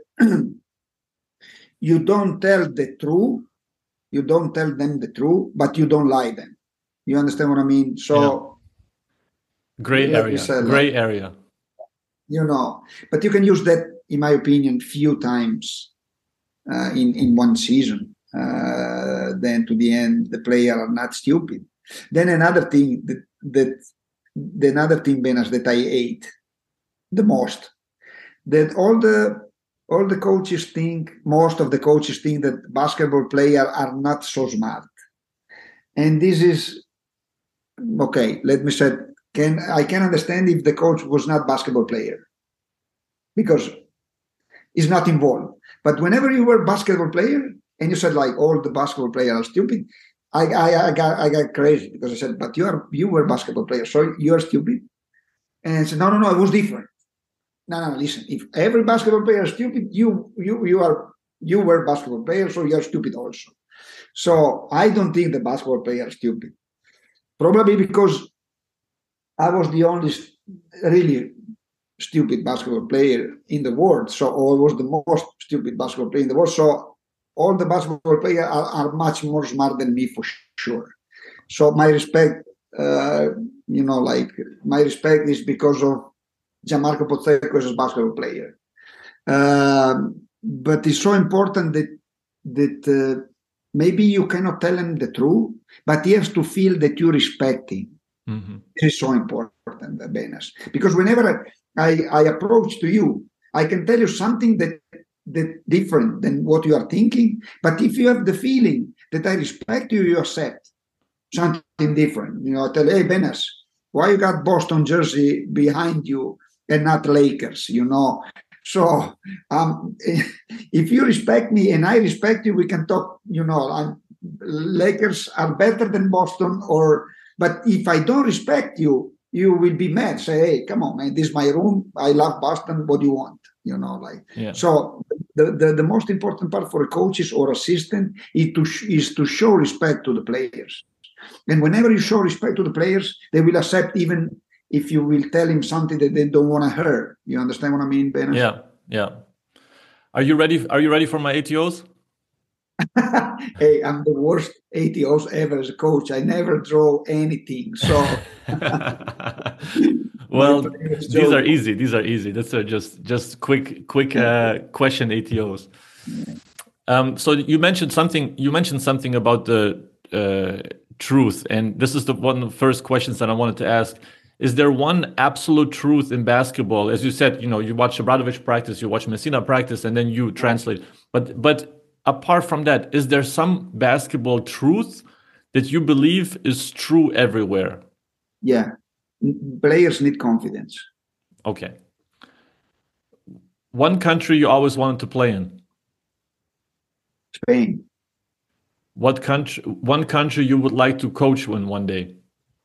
you don't tell the truth. You don't tell them the truth, but you don't lie them. You understand what I mean? So, yeah. Gray area. Say, Gray like, area. You know, but you can use that, in my opinion, few times uh, in, in one season. Uh, then to the end, the player are not stupid. Then another thing that, that the another thing, Benas, that I hate the most, that all the all the coaches think, most of the coaches think that basketball players are not so smart. And this is okay. Let me say, can I can understand if the coach was not basketball player because he's not involved. But whenever you were basketball player. And you said like all the basketball players are stupid. I, I I got I got crazy because I said, but you are you were a basketball player, so you are stupid. And I said, no, no, no, it was different. No, no, listen. If every basketball player is stupid, you you you are you were a basketball player, so you are stupid also. So I don't think the basketball player is stupid. Probably because I was the only really stupid basketball player in the world. So I was the most stupid basketball player in the world. So all the basketball players are, are much more smart than me for sure. So my respect, uh, you know, like my respect is because of Gianmarco Pozzecco as a basketball player. Um, but it's so important that that uh, maybe you cannot tell him the truth, but he has to feel that you respect him. Mm-hmm. This is so important, Benas, because whenever I, I approach to you, I can tell you something that that different than what you are thinking. But if you have the feeling that I respect you, you accept something different. You know, I tell, hey, Benas, why you got Boston jersey behind you and not Lakers, you know? So um, if you respect me and I respect you, we can talk, you know, I'm, Lakers are better than Boston or, but if I don't respect you, you will be mad. Say, hey, come on, man, this is my room. I love Boston. What do you want? You know, like, yeah. So the, the, the most important part for a coaches or assistant is to, sh- is to show respect to the players. And whenever you show respect to the players, they will accept even if you will tell him something that they don't want to hear. You understand what I mean, Benas? Yeah, yeah. Are you ready? Are you ready for my A T Os? Hey, I'm the worst A T Os ever as a coach. I never draw anything. So well, these are easy. These are easy. That's are just just quick quick uh, question A T Os. Yeah. Um, so you mentioned something. You mentioned something about the uh, truth, and this is the one of the first questions that I wanted to ask. Is there one absolute truth in basketball? As you said, you know, you watch Obradovic practice, you watch Messina practice, and then you translate. But but apart from that, is there some basketball truth that you believe is true everywhere? Yeah, players need confidence. Okay. One country you always wanted to play in? Spain. What country? One country you would like to coach in one day?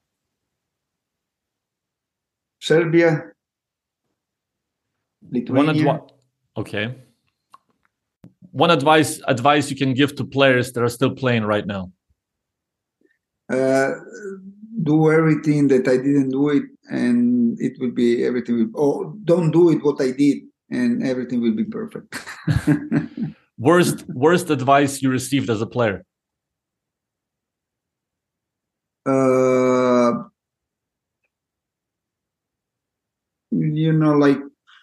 Serbia. Lithuania. One advi- okay. One advice advice you can give to players that are still playing right now? Uh, do everything that I didn't do it, and it will be everything. Will, oh, don't do it what I did, and everything will be perfect. worst worst advice you received as a player? Uh, you know, like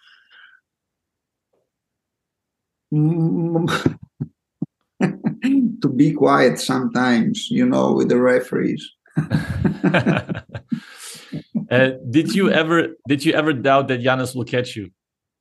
to be quiet sometimes, you know, with the referees. uh, did you ever did you ever doubt that Giannis will catch you?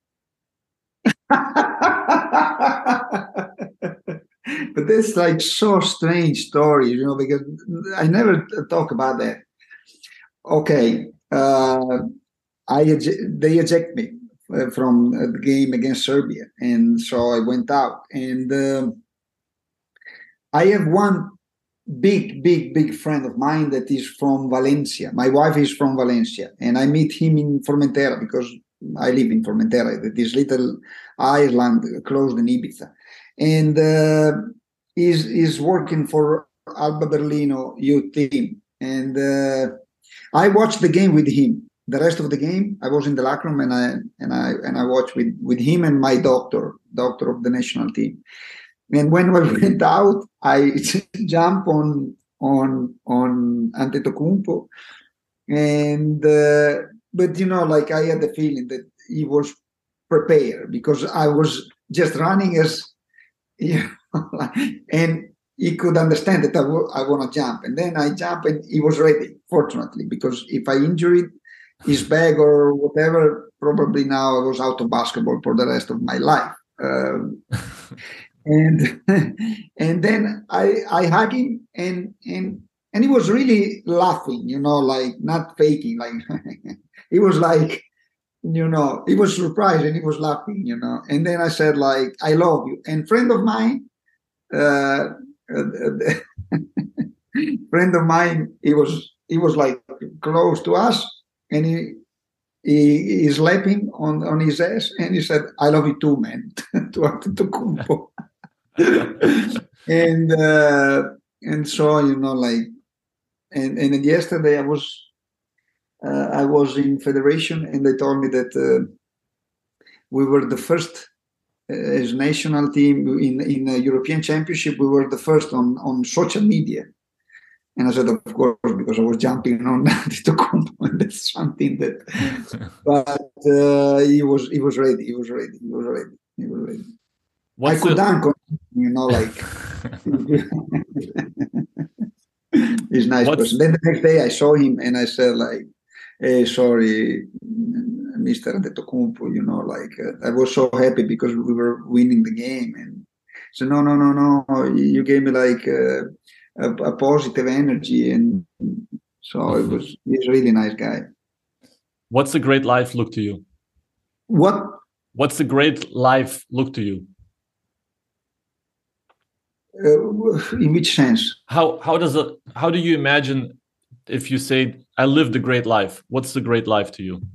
But that's like so strange story, you know, because I never talk about that. Okay, uh, I they eject me from the game against Serbia, and so I went out. And uh, I have one big, big, big friend of mine that is from Valencia. My wife is from Valencia, and I meet him in Formentera because I live in Formentera, this little island close to Ibiza. And uh, he's, he's working for Alba Berlino youth team. And uh, I watched the game with him. The rest of the game, I was in the locker room and I and I and I watched with, with him and my doctor, doctor of the national team. And when I went out, I jumped on on on Antetokounmpo, and uh, but you know, like I had the feeling that he was prepared because I was just running as, you know, and he could understand that I, w- I want to jump, and then I jump, and he was ready. Fortunately, because if I injured his back or whatever, probably now I was out of basketball for the rest of my life. Um, and and then I I hugged him, and and and he was really laughing, you know, like not faking, like he was like, you know, he was surprised and he was laughing, you know. And then I said like, I love you. And friend of mine, uh, friend of mine, he was he was like close to us, and he he is slapping on on his ass, and he said, "I love you too, man," to Antetokounmpo. and uh, and so you know, like, and and yesterday I was uh, I was in federation, and they told me that uh, we were the first uh, as national team in in a European Championship. We were the first on on social media. And I said, of course, because I was jumping on Antetokounmpo, and that's something that. But uh, he was, he was ready. He was ready. He was ready. He was ready. What's I could dunk on, you know, like. He's a nice What's... person. Then the next day I saw him, and I said, like, "Hey, sorry, Mister Antetokounmpo, you know, like uh, I was so happy because we were winning the game." And so, no, no, no, no, you gave me like. Uh, A, a positive energy, and so it was. He's a really nice guy. What's a great life look to you? What? What's a great life look to you? Uh, in which sense? How how does it? How do you imagine if you say I lived a great life? What's a great life to you?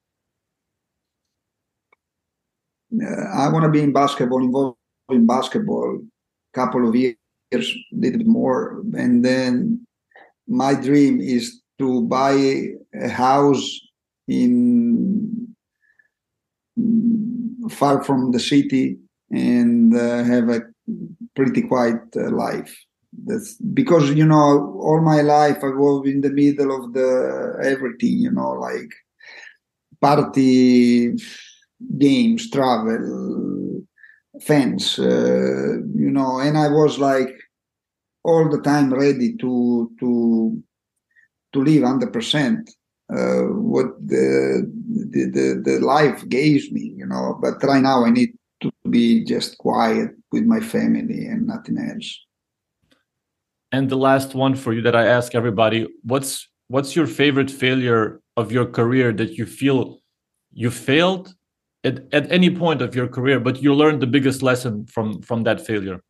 Uh, I want to be in basketball, involved in basketball, couple of years. A little bit more, and then my dream is to buy a house in far from the city and uh, have a pretty quiet uh, life. That's because, you know, all my life I go in the middle of the everything, you know, like party, games, travel, fans, uh, you know, and I was like all the time ready to to to live one hundred percent uh, what the, the the the life gave me, you know. But right now I need to be just quiet with my family and nothing else. And the last one for you that I ask everybody, what's what's your favorite failure of your career that you feel you failed at, at any point of your career, but you learned the biggest lesson from, from that failure?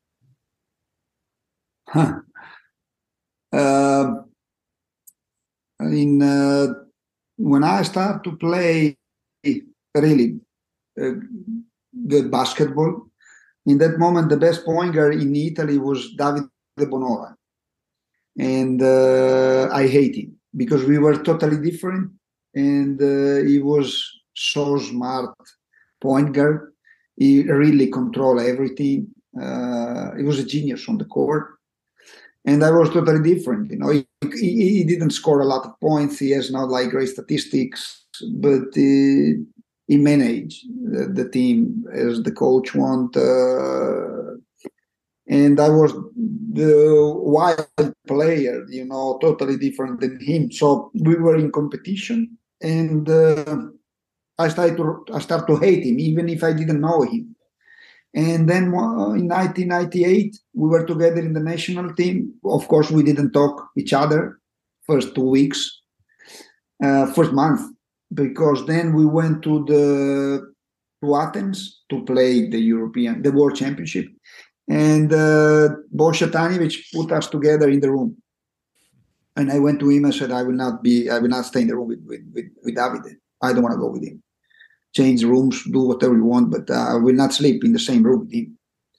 Huh. Uh, I mean, uh, when I start to play really uh, good basketball, in that moment, the best point guard in Italy was Davide Bonora. And uh, I hate him because we were totally different. And uh, he was so smart point guard. He really controlled everything. Uh, he was a genius on the court. And I was totally different. You know, he, he, he didn't score a lot of points. He has not like great statistics, but uh, he managed the, the team as the coach want. Uh, and I was the wild player, you know, totally different than him. So we were in competition, and uh, I started to I started to hate him, even if I didn't know him. And then in nineteen ninety-eight, we were together in the national team. Of course, we didn't talk each other first two weeks, uh, first month, because then we went to the to Athens to play the European, the World Championship, and uh, Bosha Tanjevic put us together in the room. And I went to him and said, "I will not be, I will not stay in the room with with with, with Davide. I don't want to go with him. Change rooms, do whatever you want, but uh, I will not sleep in the same room with him."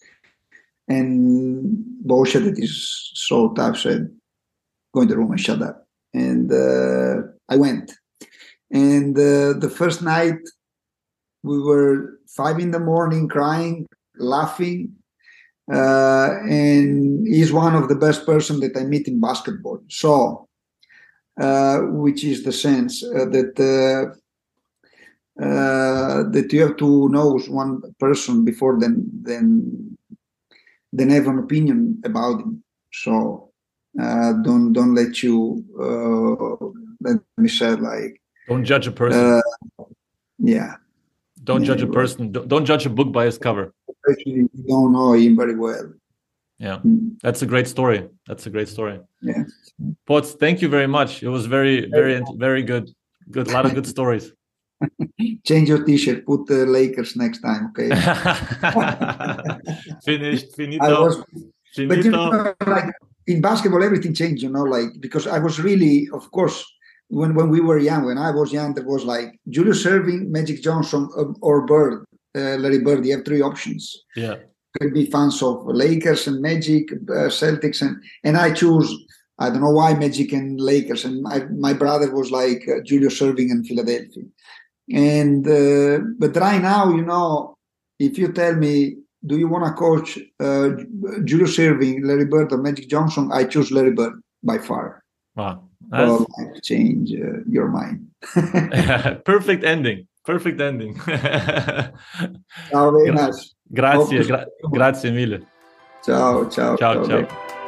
And Bosha, that is so tough, said, "Go in the room and shut up." And uh, I went. And uh, the first night, we were five in the morning, crying, laughing. Uh, and he's one of the best person that I meet in basketball. So, uh, which is the sense uh, that uh, uh, that you have to know one person before then then then have an opinion about him. So uh, don't don't let you uh, let me say like don't judge a person. Uh, yeah. Don't yeah, judge a person. Don't, don't judge a book by its cover. Actually, you don't know him very well. Yeah, mm. That's a great story. That's a great story. Yeah. Pots, thank you very much. It was very, very, very good. Good, a lot of good stories. Change your T-shirt. Put the Lakers next time, okay? Finished. Finito. I was, Finito. But you know, like in basketball, everything changed. You know, like because I was really, of course. When when we were young, when I was young, there was like Julius Erving, Magic Johnson, or Bird, uh, Larry Bird. You have three options. Yeah, could be fans of Lakers and Magic, uh, Celtics, and and I choose. I don't know why Magic and Lakers, and my my brother was like uh, Julius Erving and Philadelphia. And uh, but right now, you know, if you tell me, do you want to coach uh, Julius Erving, Larry Bird, or Magic Johnson? I choose Larry Bird by far. Wow. Well, change uh, your mind. Perfect ending. Perfect ending. Ciao, very much. Grazie, gra- grazie mille. Ciao, ciao. Ciao, ciao. ciao.